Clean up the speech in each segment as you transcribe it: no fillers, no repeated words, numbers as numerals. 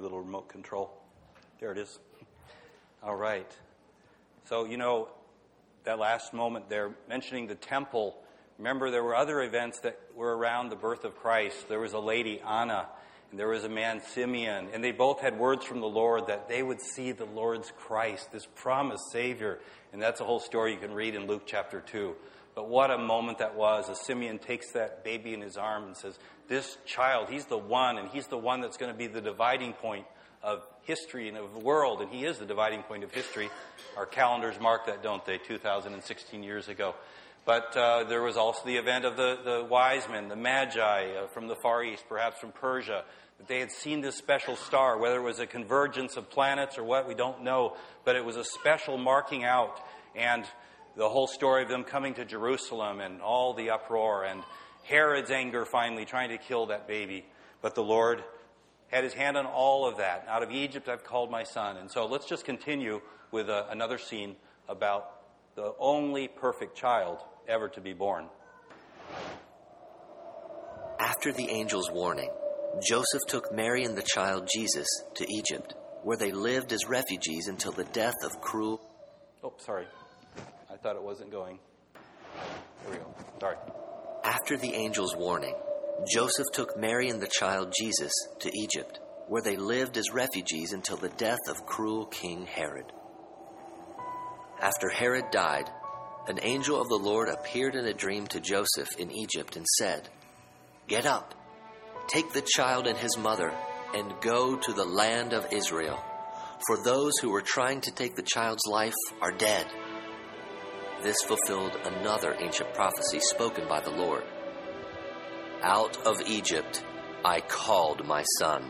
little remote control. There it is. All right. So, that last moment there, mentioning the temple. Remember, there were other events that were around the birth of Christ. There was a lady, Anna, and there was a man, Simeon, and they both had words from the Lord that they would see the Lord's Christ, this promised Savior. And that's a whole story you can read in Luke chapter 2. But what a moment that was, as Simeon takes that baby in his arm and says, this child, he's the one, and he's the one that's going to be the dividing point of history and of the world, and he is the dividing point of history. Our calendars mark that, don't they, 2016 years ago. But there was also the event of the wise men, the magi from the Far East, perhaps from Persia, that they had seen this special star. Whether it was a convergence of planets or what, we don't know, but it was a special marking out, and the whole story of them coming to Jerusalem and all the uproar and Herod's anger finally trying to kill that baby. But the Lord had his hand on all of that. Out of Egypt I've called my son. And so let's just continue with another scene about the only perfect child ever to be born. After the angel's warning, Joseph took Mary and the child Jesus to Egypt, where they lived as refugees until the death of cruel... Oh, sorry. I thought it wasn't going. There we go. Sorry. After the angel's warning, Joseph took Mary and the child Jesus to Egypt, where they lived as refugees until the death of cruel King Herod. After Herod died, an angel of the Lord appeared in a dream to Joseph in Egypt and said, "Get up, take the child and his mother, and go to the land of Israel, for those who were trying to take the child's life are dead." This fulfilled another ancient prophecy spoken by the Lord. "Out of Egypt I called my son."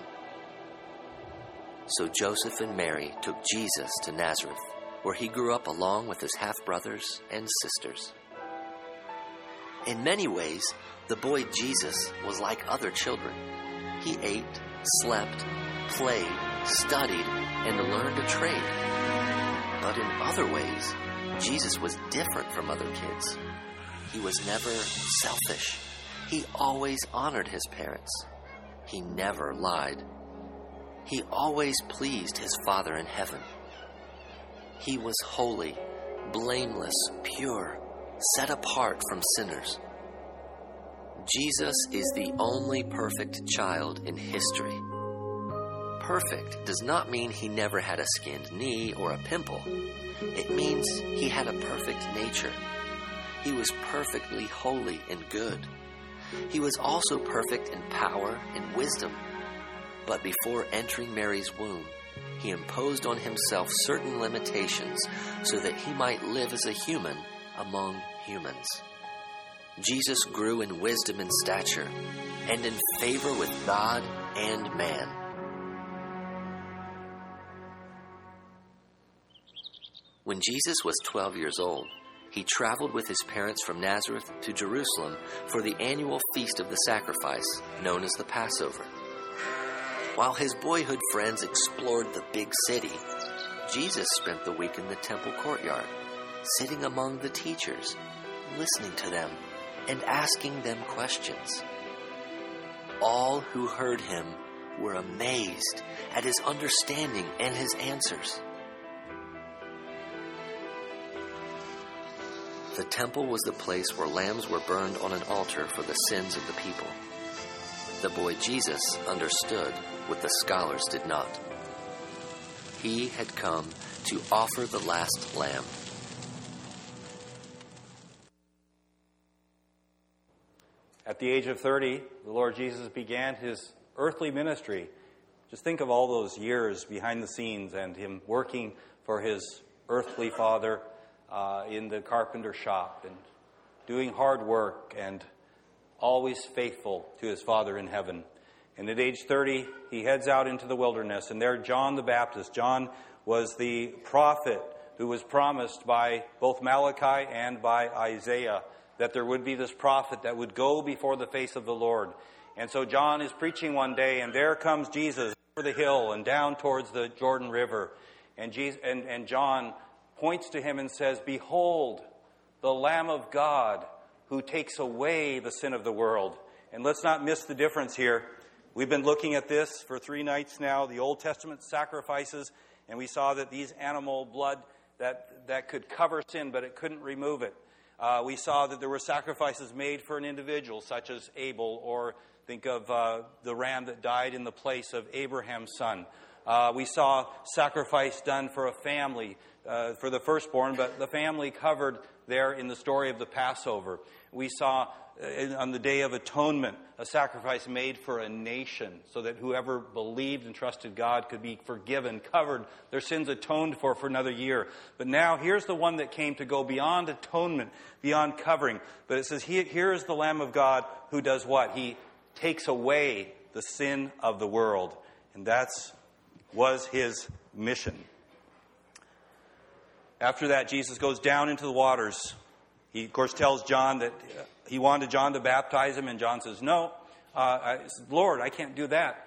So Joseph and Mary took Jesus to Nazareth, where he grew up along with his half-brothers and sisters. In many ways, the boy Jesus was like other children. He ate, slept, played, studied, and learned a trade. But in other ways, Jesus was different from other kids. He was never selfish. He always honored his parents. He never lied. He always pleased his Father in heaven. He was holy, blameless, pure, set apart from sinners. Jesus is the only perfect child in history. Perfect does not mean he never had a skinned knee or a pimple. It means he had a perfect nature. He was perfectly holy and good. He was also perfect in power and wisdom. But before entering Mary's womb, he imposed on himself certain limitations so that he might live as a human among humans. Jesus grew in wisdom and stature and in favor with God and man. When Jesus was 12 years old, he traveled with his parents from Nazareth to Jerusalem for the annual feast of the sacrifice, known as the Passover. While his boyhood friends explored the big city, Jesus spent the week in the temple courtyard, sitting among the teachers, listening to them, and asking them questions. All who heard him were amazed at his understanding and his answers. The temple was the place where lambs were burned on an altar for the sins of the people. The boy Jesus understood what the scholars did not. He had come to offer the last lamb. At the age of 30, the Lord Jesus began his earthly ministry. Just think of all those years behind the scenes and him working for his earthly father in the carpenter shop and doing hard work and always faithful to his Father in heaven. And at age 30, he heads out into the wilderness, and there John the Baptist. John was the prophet who was promised by both Malachi and by Isaiah that there would be this prophet that would go before the face of the Lord. And so John is preaching one day, and there comes Jesus over the hill and down towards the Jordan River. And John points to him and says, "Behold, the Lamb of God who takes away the sin of the world." And let's not miss the difference here. We've been looking at this for 3 nights now, the Old Testament sacrifices, and we saw that these animal blood that could cover sin, but it couldn't remove it. We saw that there were sacrifices made for an individual, such as Abel, or think of the ram that died in the place of Abraham's son. We saw sacrifice done for a family, for the firstborn, but the family covered there in the story of the Passover. We saw on the Day of Atonement a sacrifice made for a nation so that whoever believed and trusted God could be forgiven, covered, their sins atoned for another year. But now here's the one that came to go beyond atonement, beyond covering. But it says, here is the Lamb of God who does what? He takes away the sin of the world. And was his mission. After that, Jesus goes down into the waters. He, of course, tells John that he wanted John to baptize him, and John says, no, Lord, I can't do that.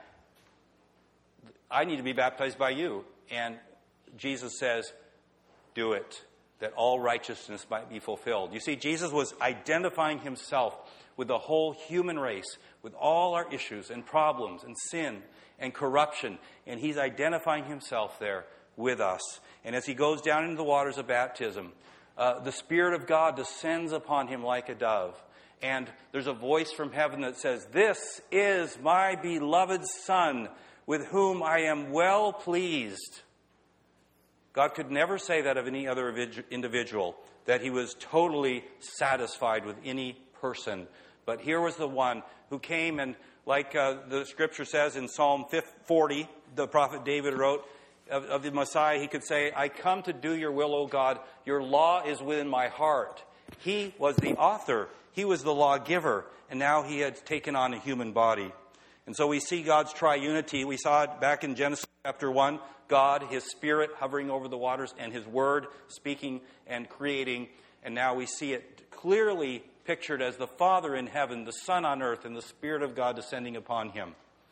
I need to be baptized by you. And Jesus says, do it, that all righteousness might be fulfilled. You see, Jesus was identifying himself with the whole human race, with all our issues and problems and sin and corruption. And he's identifying himself there with us. And as he goes down into the waters of baptism, the Spirit of God descends upon him like a dove. And there's a voice from heaven that says, this is my beloved Son, with whom I am well pleased. God could never say that of any other individual, that he was totally satisfied with any person. But here was the one who came, and like the scripture says in Psalm 40, the prophet David wrote, of the Messiah, he could say, I come to do your will, O God. Your law is within my heart. He was the author. He was the lawgiver. And now he had taken on a human body. And so we see God's triunity. We saw it back in Genesis chapter 1. God, his Spirit hovering over the waters, and his Word speaking and creating. And now we see it clearly pictured as the Father in heaven, the Son on earth, and the Spirit of God descending upon him.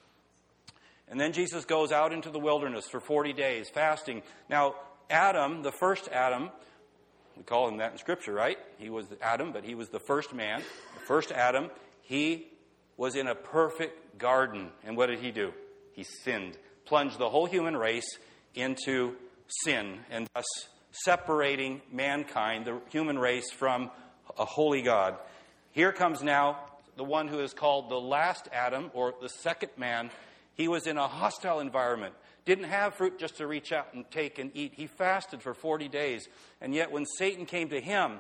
And then Jesus goes out into the wilderness for 40 days, fasting. Now, Adam, the first Adam, we call him that in Scripture, right? He was Adam, but he was the first man. The first Adam, he was in a perfect garden. And what did he do? He sinned, plunged the whole human race into sin, and thus separating mankind, the human race, from a holy God. Here comes now the one who is called the last Adam, or the second man. He was in a hostile environment, didn't have fruit just to reach out and take and eat. He fasted for 40 days. And yet when Satan came to him,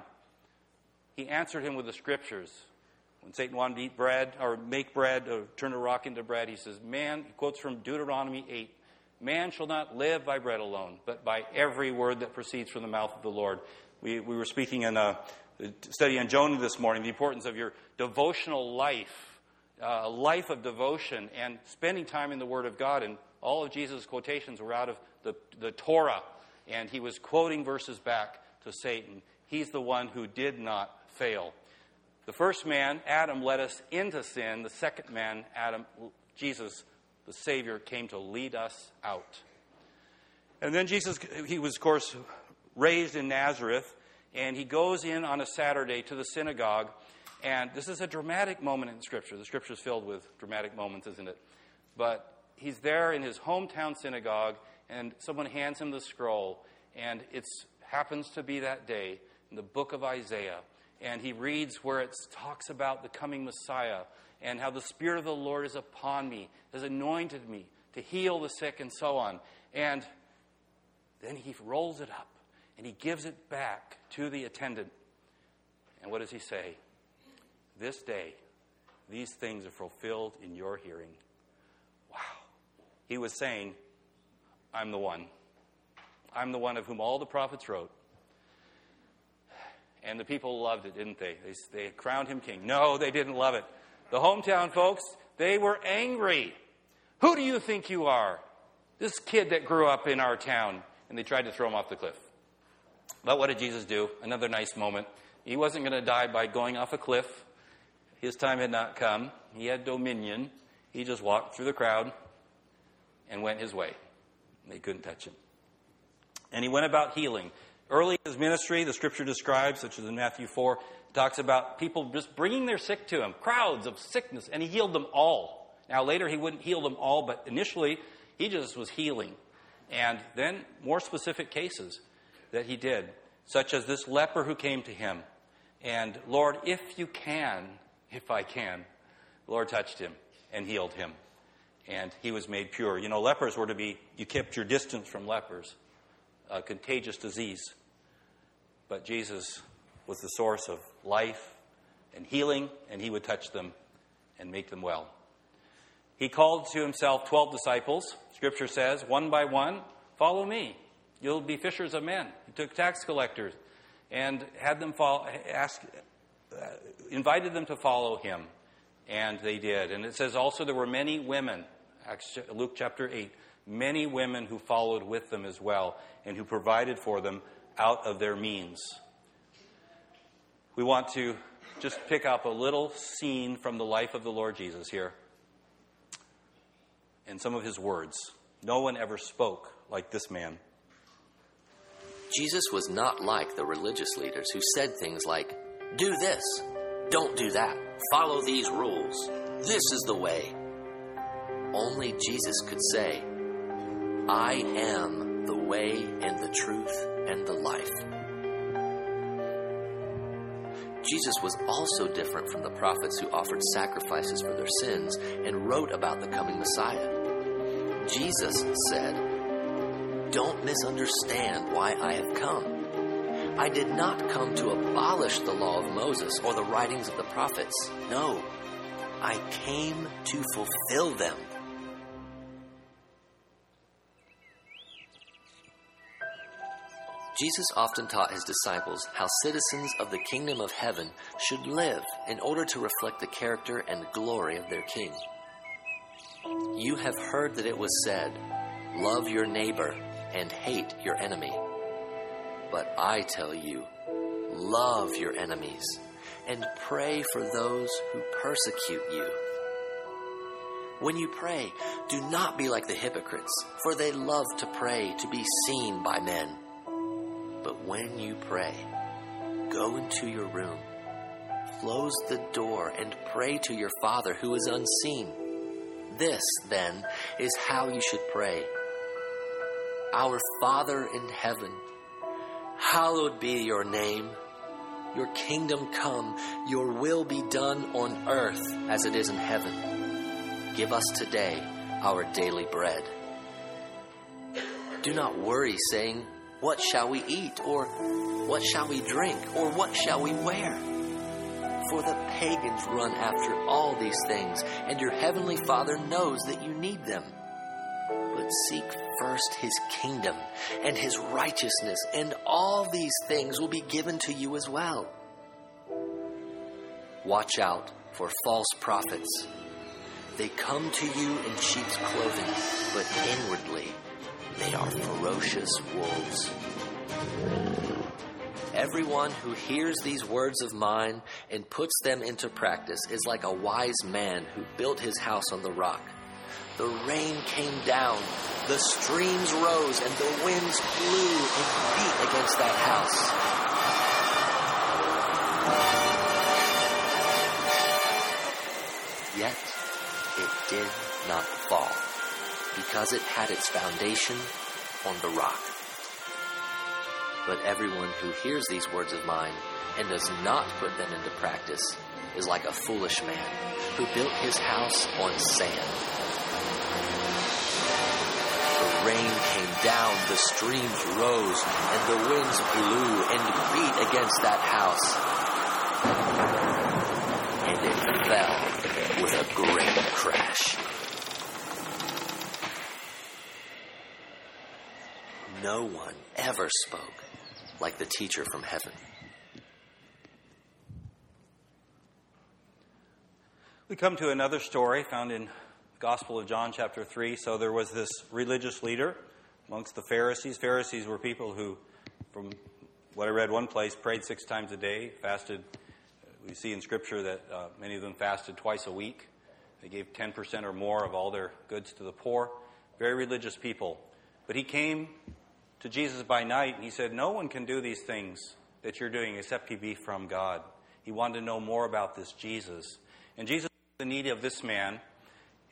he answered him with the Scriptures. When Satan wanted to eat bread, or make bread, or turn a rock into bread, he says, man, he quotes from Deuteronomy 8, man shall not live by bread alone, but by every word that proceeds from the mouth of the Lord. We were speaking in a study on Jonah this morning, the importance of your devotional life. A life of devotion and spending time in the Word of God. And all of Jesus' quotations were out of the Torah. And he was quoting verses back to Satan. He's the one who did not fail. The first man, Adam, led us into sin. The second man, Adam, Jesus, the Savior, came to lead us out. And then Jesus, he was, of course, raised in Nazareth. And he goes in on a Saturday to the synagogue. And this is a dramatic moment in Scripture. The Scripture is filled with dramatic moments, isn't it? But he's there in his hometown synagogue, and someone hands him the scroll. And it happens to be that day in the book of Isaiah. And he reads where it talks about the coming Messiah and how the Spirit of the Lord is upon me, has anointed me to heal the sick and so on. And then he rolls it up, and he gives it back to the attendant. And what does he say? This day, these things are fulfilled in your hearing. Wow. He was saying, I'm the one. I'm the one of whom all the prophets wrote. And the people loved it, didn't they? They crowned him king. No, they didn't love it. The hometown folks, they were angry. Who do you think you are? This kid that grew up in our town. And they tried to throw him off the cliff. But what did Jesus do? Another nice moment. He wasn't going to die by going off a cliff. His time had not come. He had dominion. He just walked through the crowd and went his way. They couldn't touch him. And he went about healing. Early in his ministry, the Scripture describes, such as in Matthew 4, talks about people just bringing their sick to him, crowds of sickness, and he healed them all. Now, later he wouldn't heal them all, but initially he just was healing. And then more specific cases that he did, such as this leper who came to him. And, Lord, if I can, the Lord touched him and healed him. And he was made pure. You know, lepers were to be, you kept your distance from lepers, a contagious disease. But Jesus was the source of life and healing, and he would touch them and make them well. He called to himself 12 disciples. Scripture says, one by one, follow me. You'll be fishers of men. He took tax collectors and had them invited them to follow him. And they did. And it says also there were many women, Luke chapter 8, many women who followed with them as well and who provided for them out of their means. We want to just pick up a little scene from the life of the Lord Jesus here and some of his words. No one ever spoke like this man. Jesus was not like the religious leaders who said things like, do this, don't do that, follow these rules, this is the way. Only Jesus could say, I am the way and the truth and the life. Jesus was also different from the prophets who offered sacrifices for their sins and wrote about the coming Messiah. Jesus said, don't misunderstand why I have come. I did not come to abolish the law of Moses or the writings of the prophets. No, I came to fulfill them. Jesus often taught his disciples how citizens of the kingdom of heaven should live in order to reflect the character and glory of their King. You have heard that it was said, love your neighbor and hate your enemy. But I tell you, love your enemies and pray for those who persecute you. When you pray, do not be like the hypocrites, for they love to pray to be seen by men. But when you pray, go into your room, close the door, and pray to your Father who is unseen. This, then, is how you should pray. Our Father in heaven, hallowed be your name. Your kingdom come, your will be done on earth as it is in heaven. Give us today our daily bread. Do not worry, saying, what shall we eat? Or what shall we drink? Or what shall we wear? For the pagans run after all these things, and your heavenly Father knows that you need them. But seek first his kingdom and his righteousness, and all these things will be given to you as well. Watch out for false prophets. They come to you in sheep's clothing, but inwardly they are ferocious wolves. Everyone who hears these words of mine and puts them into practice is like a wise man who built his house on the rock. The rain came down, the streams rose, and the winds blew and beat against that house. Yet it did not fall, because it had its foundation on the rock. But everyone who hears these words of mine and does not put them into practice is like a foolish man who built his house on sand. The rain came down, the streams rose, and the winds blew and beat against that house. And it fell with a great crash. No one ever spoke like the teacher from heaven. We come to another story found in Gospel of John chapter 3. So there was this religious leader amongst the Pharisees. Pharisees were people who, from what I read one place, prayed 6 times a day, fasted. We see in Scripture that many of them fasted twice a week. They gave 10% or more of all their goods to the poor. Very religious people. But he came to Jesus by night, and he said, no one can do these things that you're doing except he be from God. He wanted to know more about this Jesus. And Jesus saw the need of this man,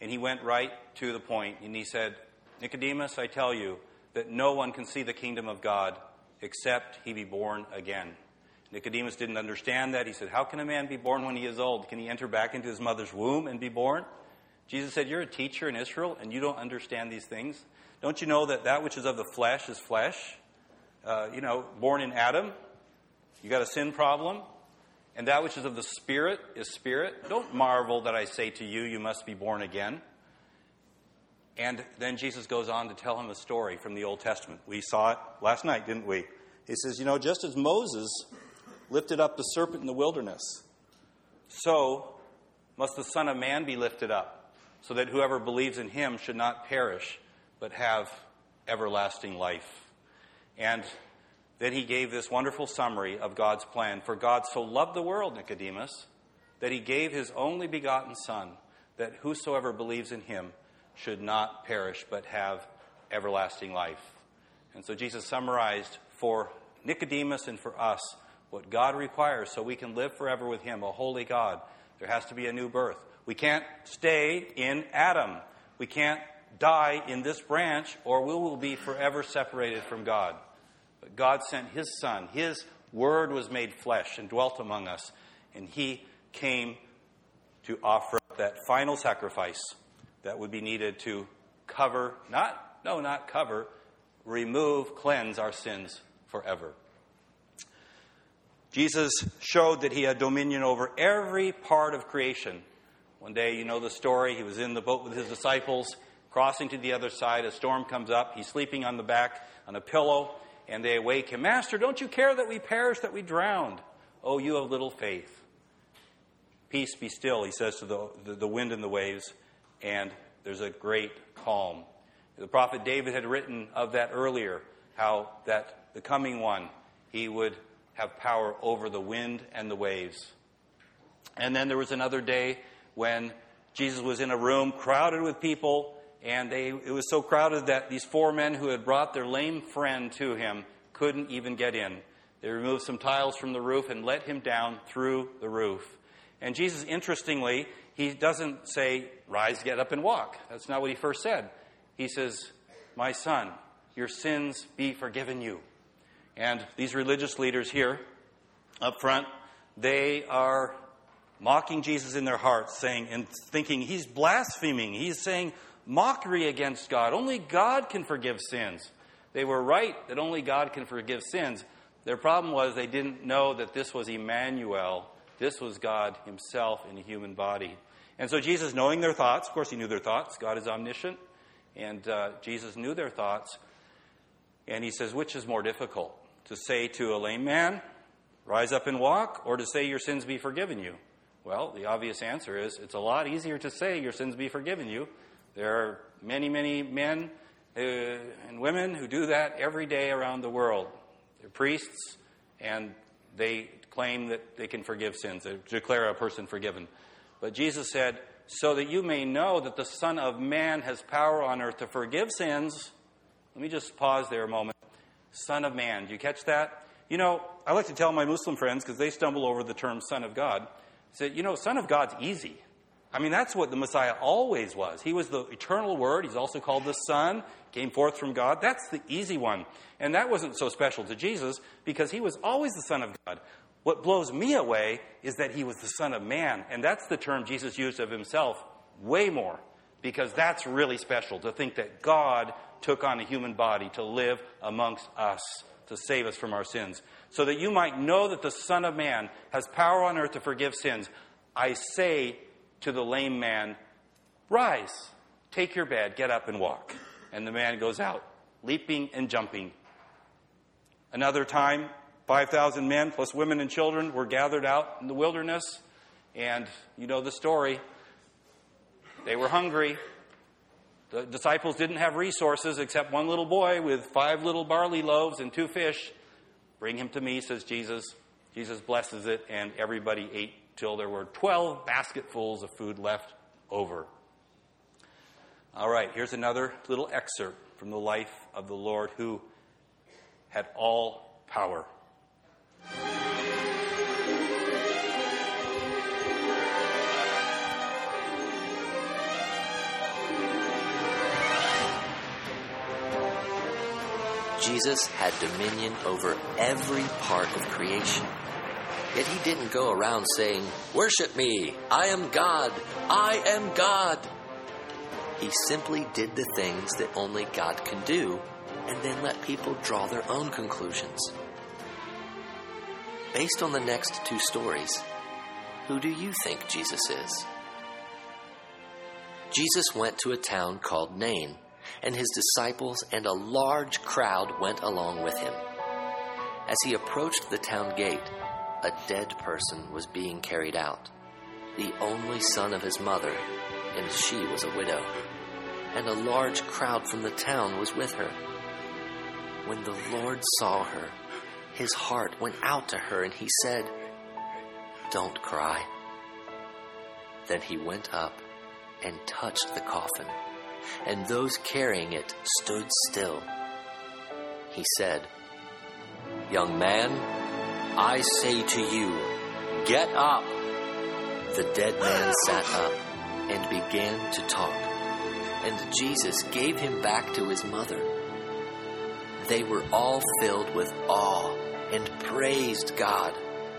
And he went right to the point, and he said, Nicodemus, I tell you that no one can see the kingdom of God except he be born again. Nicodemus didn't understand that. He said, how can a man be born when he is old? Can he enter back into his mother's womb and be born? Jesus said, you're a teacher in Israel, and you don't understand these things. Don't you know that that which is of the flesh is flesh? Born in Adam, you got a sin problem. And that which is of the Spirit is spirit. Don't marvel that I say to you, you must be born again. And then Jesus goes on to tell him a story from the Old Testament. We saw it last night, didn't we? He says, just as Moses lifted up the serpent in the wilderness, so must the Son of Man be lifted up, so that whoever believes in him should not perish, but have everlasting life. And then he gave this wonderful summary of God's plan. For God so loved the world, Nicodemus, that he gave his only begotten Son, that whosoever believes in him should not perish, but have everlasting life. And so Jesus summarized for Nicodemus and for us what God requires so we can live forever with him, a holy God. There has to be a new birth. We can't stay in Adam. We can't die in this branch, or we will be forever separated from God. But God sent his Son. His Word was made flesh and dwelt among us. And he came to offer that final sacrifice that would be needed to remove, cleanse our sins forever. Jesus showed that he had dominion over every part of creation. One day, you know the story, he was in the boat with his disciples, crossing to the other side. A storm comes up. He's sleeping on the back on a pillow. And they awake him. Master, don't you care that we perish, that we drowned? Oh, you have little faith. Peace, be still, he says to the wind and the waves. And there's a great calm. The prophet David had written of that earlier, how that the coming one, he would have power over the wind and the waves. And then there was another day when Jesus was in a room crowded with people. And it was so crowded that these 4 men who had brought their lame friend to him couldn't even get in. They removed some tiles from the roof and let him down through the roof. And Jesus, interestingly, he doesn't say, rise, get up and walk. That's not what he first said. He says, my son, your sins be forgiven you. And these religious leaders here up front, they are mocking Jesus in their hearts, saying and thinking he's blaspheming. He's saying mockery against God. Only God can forgive sins. They were right that only God can forgive sins. Their problem was they didn't know that this was Emmanuel. This was God himself in a human body. And so Jesus, knowing their thoughts, of course he knew their thoughts. God is omniscient. And Jesus knew their thoughts. And he says, which is more difficult? To say to a lame man, rise up and walk, or to say your sins be forgiven you? Well, the obvious answer is it's a lot easier to say your sins be forgiven you. There are many, many men and women who do that every day around the world. They're priests, and they claim that they can forgive sins, they declare a person forgiven. But Jesus said, so that you may know that the Son of Man has power on earth to forgive sins. Let me just pause there a moment. Son of Man, do you catch that? I like to tell my Muslim friends, because they stumble over the term Son of God, say, Son of God's easy. I mean, that's what the Messiah always was. He was the eternal Word. He's also called the Son, came forth from God. That's the easy one. And that wasn't so special to Jesus because he was always the Son of God. What blows me away is that he was the Son of Man. And that's the term Jesus used of himself way more, because that's really special, to think that God took on a human body to live amongst us, to save us from our sins. So that you might know that the Son of Man has power on earth to forgive sins. I say to the lame man, rise, take your bed, get up and walk. And the man goes out, leaping and jumping. Another time, 5,000 men plus women and children were gathered out in the wilderness. And you know the story. They were hungry. The disciples didn't have resources except one little boy with 5 little barley loaves and 2 fish. Bring him to me, says Jesus. Jesus blesses it, and everybody ate till there were 12 basketfuls of food left over. All right, here's another little excerpt from the life of the Lord who had all power. Jesus had dominion over every part of creation. Yet he didn't go around saying, "Worship me, I am God, I am God." He simply did the things that only God can do, and then let people draw their own conclusions. Based on the next two stories, who do you think Jesus is? Jesus went to a town called Nain, and his disciples and a large crowd went along with him. As he approached the town gate, a dead person was being carried out, the only son of his mother, and she was a widow, and a large crowd from the town was with her. When the Lord saw her, his heart went out to her, and he said, "Don't cry." Then he went up and touched the coffin, and those carrying it stood still. He said, "Young man, I say to you, get up." The dead man sat up and began to talk, and Jesus gave him back to his mother. They were all filled with awe and praised God.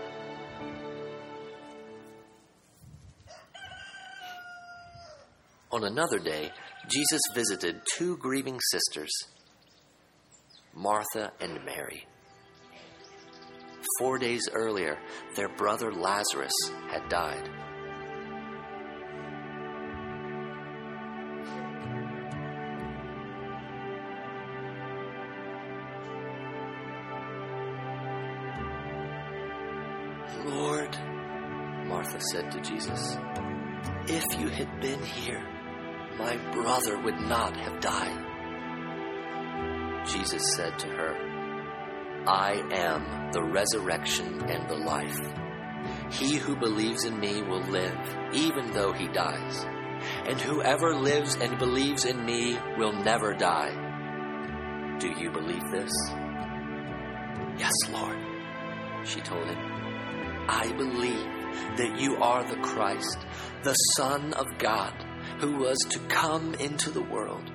On another day, Jesus visited two grieving sisters, Martha and Mary. 4 days earlier, their brother Lazarus had died. "Lord," Martha said to Jesus, "if you had been here, my brother would not have died." Jesus said to her, "I am the resurrection and the life. He who believes in me will live, even though he dies. And whoever lives and believes in me will never die. Do you believe this?" "Yes, Lord," she told him. "I believe that you are the Christ, the Son of God, who was to come into the world."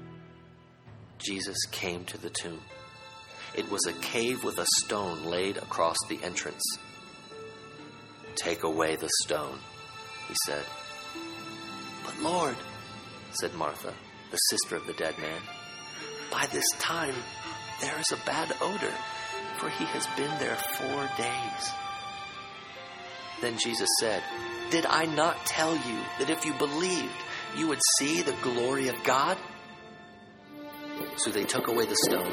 Jesus came to the tomb. It was a cave with a stone laid across the entrance. "Take away the stone," he said. "But Lord," said Martha, the sister of the dead man, "by this time there is a bad odor, for he has been there 4 days." Then Jesus said, "Did I not tell you that if you believed, you would see the glory of God?" So they took away the stone.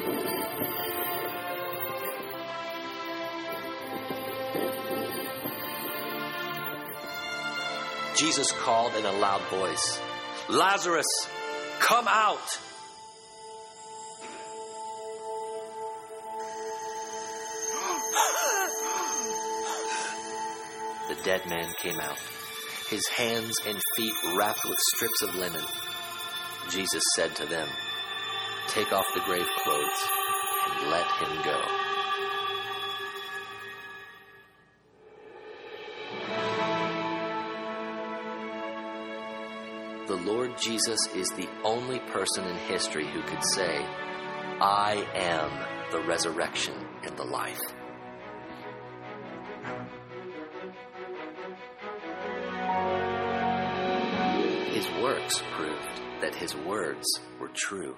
Jesus called in a loud voice, "Lazarus, come out!" The dead man came out, his hands and feet wrapped with strips of linen. Jesus said to them, "Take off the grave clothes and let him go." The Lord Jesus is the only person in history who could say, "I am the resurrection and the life." His works proved that his words were true.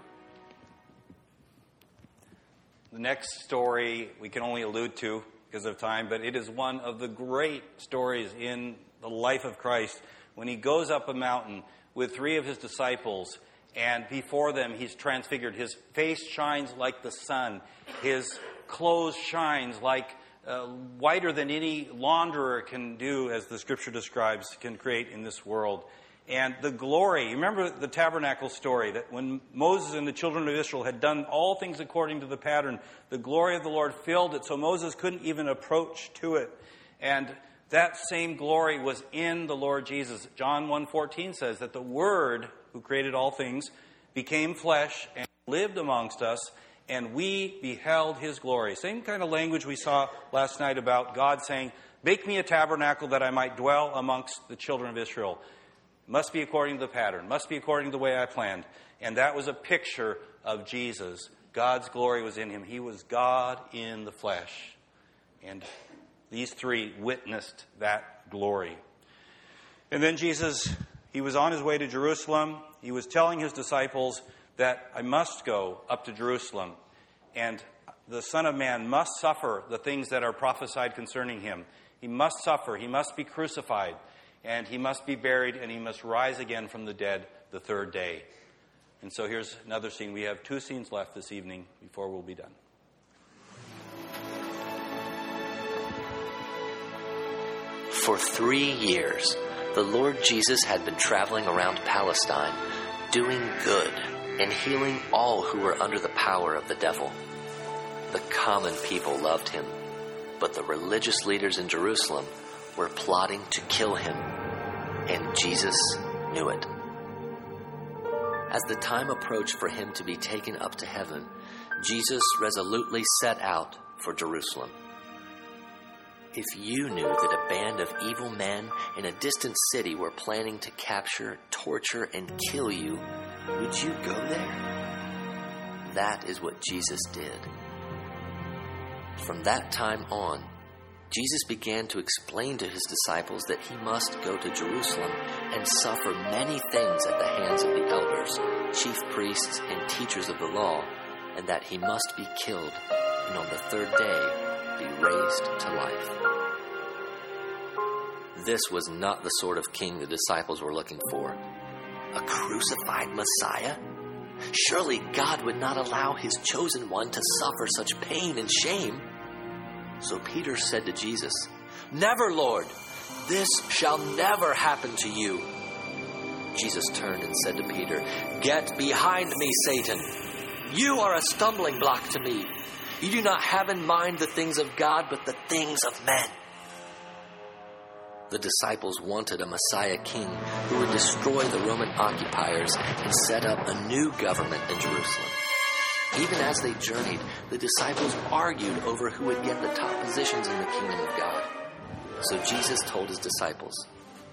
The next story we can only allude to because of time, but it is one of the great stories in the life of Christ when he goes up a mountain with 3 of his disciples, and before them he's transfigured. His face shines like the sun. His clothes shines like whiter than any launderer can do, as the scripture describes, can create in this world. And the glory, you remember the tabernacle story, that when Moses and the children of Israel had done all things according to the pattern, the glory of the Lord filled it, so Moses couldn't even approach to it. And that same glory was in the Lord Jesus. John 1:14 says that the Word, who created all things, became flesh and lived amongst us, and we beheld his glory. Same kind of language we saw last night about God saying, "Make me a tabernacle that I might dwell amongst the children of Israel." Must be according to the pattern, must be according to the way I planned. And that was a picture of Jesus God's glory was in him. He was God in the flesh. And these three witnessed that glory. And then Jesus, he was on his way to Jerusalem. He was telling his disciples that I must go up to Jerusalem, and the Son of Man must suffer the things that are prophesied concerning him. He must suffer, he must be crucified, and he must be buried, and he must rise again from the dead the third day. And so here's another scene. We have 2 scenes left this evening before we'll be done. For 3 years, the Lord Jesus had been traveling around Palestine, doing good and healing all who were under the power of the devil. The common people loved him, but the religious leaders in Jerusalem were plotting to kill him, and Jesus knew it. As the time approached for him to be taken up to heaven, Jesus resolutely set out for Jerusalem. If you knew that a band of evil men in a distant city were planning to capture, torture, and kill you, would you go there? That is what Jesus did. From that time on, Jesus began to explain to his disciples that he must go to Jerusalem and suffer many things at the hands of the elders, chief priests, and teachers of the law, and that he must be killed, and on the third day be raised to life. This was not the sort of king the disciples were looking for. A crucified Messiah? Surely God would not allow his chosen one to suffer such pain and shame. So Peter said to Jesus, "Never, Lord, this shall never happen to you." Jesus turned and said to Peter, "Get behind me, Satan. You are a stumbling block to me. You do not have in mind the things of God, but the things of men." The disciples wanted a Messiah king who would destroy the Roman occupiers and set up a new government in Jerusalem. Even as they journeyed, the disciples argued over who would get the top positions in the kingdom of God. So Jesus told his disciples,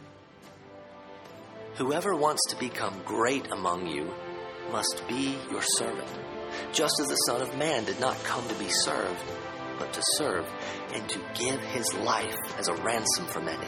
"Whoever wants to become great among you must be your servant, just as the Son of Man did not come to be served, but to serve and to give his life as a ransom for many."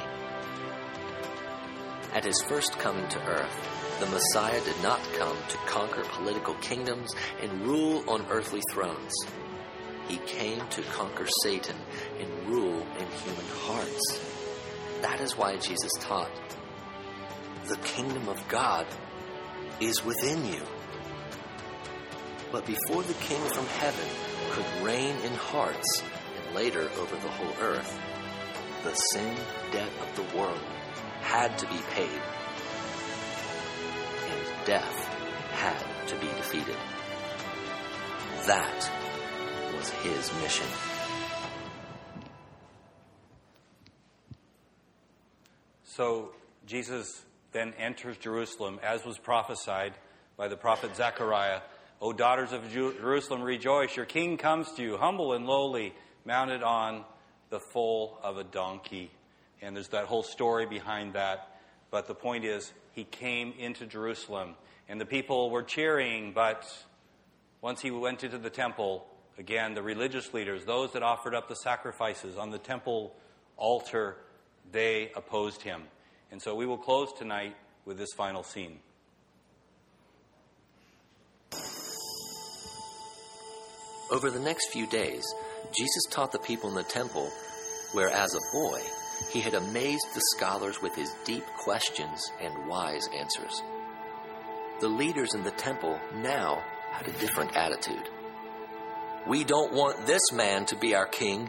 At his first coming to earth, the Messiah did not come to conquer political kingdoms and rule on earthly thrones. He came to conquer Satan and rule in human hearts. That is why Jesus taught, "The kingdom of God is within you." But before the King from heaven could reign in hearts and later over the whole earth, the sin debt of the world had to be paid, and death had to be defeated. That was his mission. So Jesus then enters Jerusalem, as was prophesied by the prophet Zechariah. "O daughters of Jerusalem, rejoice. Your king comes to you, humble and lowly, mounted on the foal of a donkey." And there's that whole story behind that. But the point is, he came into Jerusalem, and the people were cheering. But once he went into the temple, again, the religious leaders, those that offered up the sacrifices on the temple altar, they opposed him. And so we will close tonight with this final scene. Over the next few days, Jesus taught the people in the temple, where as a boy, he had amazed the scholars with his deep questions and wise answers. The leaders in the temple now had a different attitude. "We don't want this man to be our king."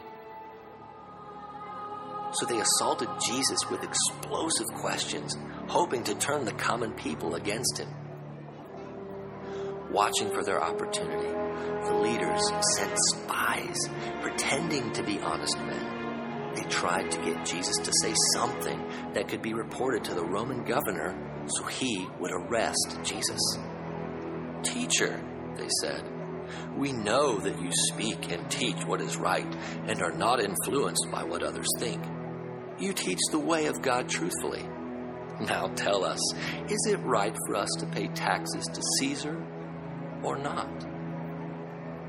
So they assaulted Jesus with explosive questions, hoping to turn the common people against him. Watching for their opportunity, the leaders sent spies, pretending to be honest men. They tried to get Jesus to say something that could be reported to the Roman governor so he would arrest Jesus. "Teacher," they said, "we know that you speak and teach what is right and are not influenced by what others think. You teach the way of God truthfully. Now tell us, is it right for us to pay taxes to Caesar or not?"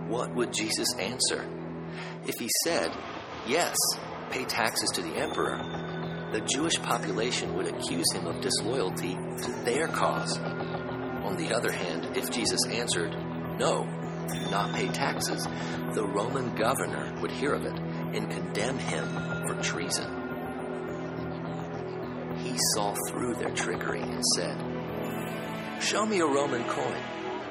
What would Jesus answer? If he said, yes, pay taxes to the emperor, the Jewish population would accuse him of disloyalty to their cause. On the other hand, if Jesus answered, no, do not pay taxes, the Roman governor would hear of it and condemn him for treason. He saw through their trickery and said, show me a Roman coin.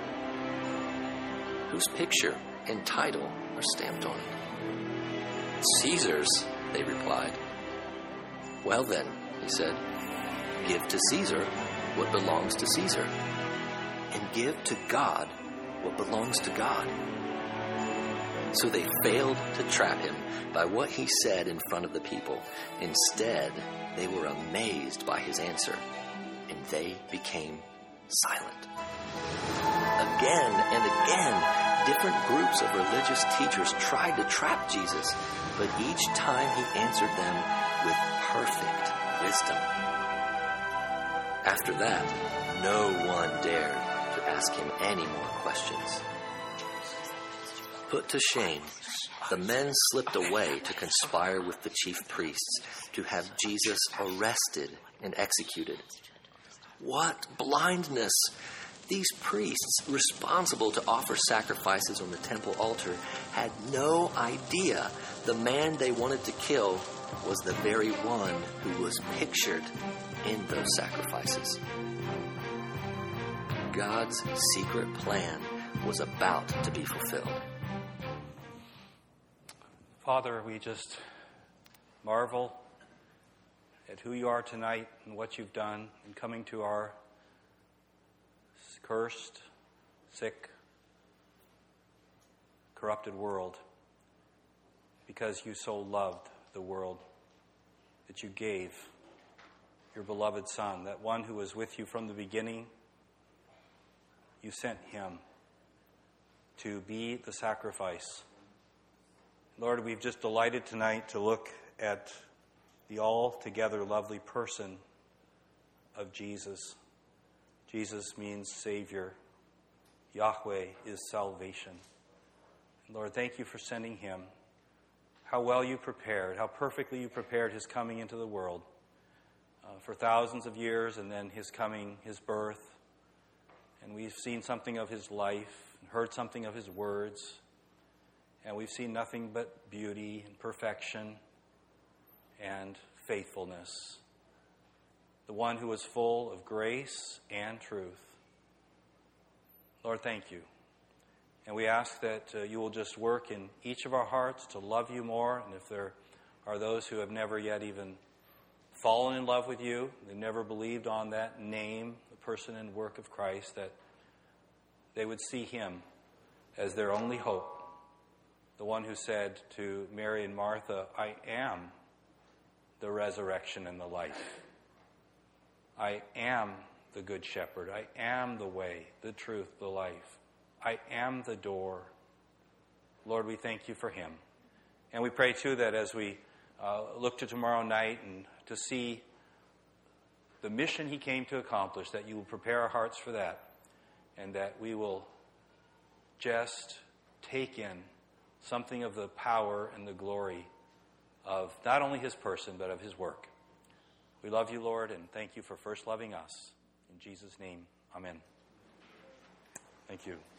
Whose picture and title are stamped on it? Caesar's, they replied. Well then, he said, give to Caesar what belongs to Caesar, and give to God what belongs to God. So they failed to trap him by what he said in front of the people. Instead, they were amazed by his answer, and they became silent. Again and again, different groups of religious teachers tried to trap Jesus, but each time he answered them with perfect wisdom. After that, no one dared to ask him any more questions. Put to shame, the men slipped away to conspire with the chief priests to have Jesus arrested and executed. What blindness! These priests, responsible to offer sacrifices on the temple altar, had no idea the man they wanted to kill was the very one who was pictured in those sacrifices. God's secret plan was about to be fulfilled. Father, we just marvel at who you are tonight and what you've done in coming to our cursed, sick, corrupted world, because you so loved the world that you gave your beloved Son, that one who was with you from the beginning. You sent him to be the sacrifice. Lord, we've just delighted tonight to look at the altogether lovely person of Jesus. Jesus means Savior. Yahweh is salvation. Lord, thank you for sending him. How well you prepared, how perfectly you prepared his coming into the world for thousands of years, and then his coming, his birth. And we've seen something of his life, heard something of his words, and we've seen nothing but beauty and perfection and faithfulness. The one who was full of grace and truth. Lord, thank you. And we ask that you will just work in each of our hearts to love you more. And if there are those who have never yet even fallen in love with you, they've never believed on that name, the person and work of Christ, that they would see him as their only hope. The one who said to Mary and Martha, I am the resurrection and the life. I am the good shepherd. I am the way, the truth, the life. I am the door. Lord, we thank you for him. And we pray, too, that as we look to tomorrow night and to see the mission he came to accomplish, that you will prepare our hearts for that, and that we will just take in something of the power and the glory of not only his person, but of his work. We love you, Lord, and thank you for first loving us. In Jesus' name, amen. Thank you.